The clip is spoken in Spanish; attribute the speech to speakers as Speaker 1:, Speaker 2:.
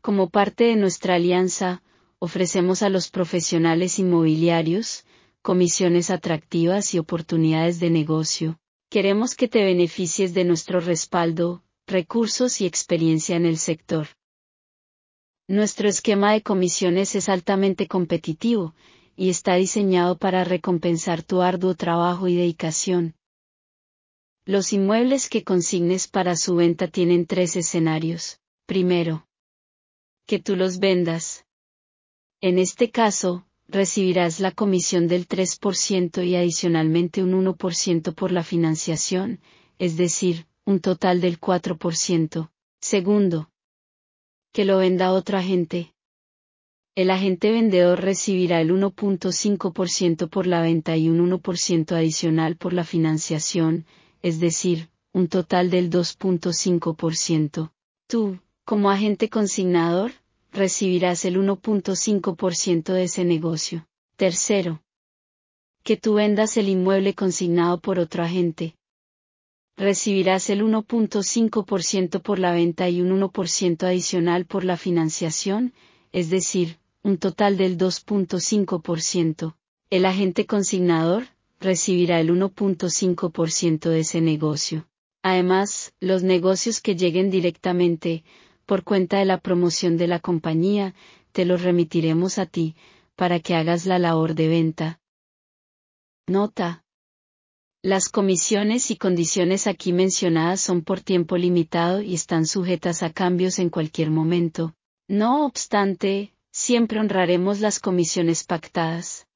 Speaker 1: Como parte de nuestra alianza, ofrecemos a los profesionales inmobiliarios comisiones atractivas y oportunidades de negocio. Queremos que te beneficies de nuestro respaldo, recursos y experiencia en el sector. Nuestro esquema de comisiones es altamente competitivo y está diseñado para recompensar tu arduo trabajo y dedicación. Los inmuebles que consignes para su venta tienen 3 escenarios. Primero, que tú los vendas. En este caso, recibirás la comisión del 3% y adicionalmente un 1% por la financiación, es decir, un total del 4%. Segundo, que lo venda otro agente. El agente vendedor recibirá el 1.5% por la venta y un 1% adicional por la financiación, es decir, un total del 2.5%. Tú, como agente consignador, recibirás el 1.5% de ese negocio. Tercero, que tú vendas el inmueble consignado por otro agente. Recibirás el 1.5% por la venta y un 1% adicional por la financiación, es decir, un total del 2.5%. El agente consignador recibirá el 1.5% de ese negocio. Además, los negocios que lleguen directamente, por cuenta de la promoción de la compañía, te los remitiremos a ti, para que hagas la labor de venta. Nota: las comisiones y condiciones aquí mencionadas son por tiempo limitado y están sujetas a cambios en cualquier momento. No obstante, siempre honraremos las comisiones pactadas.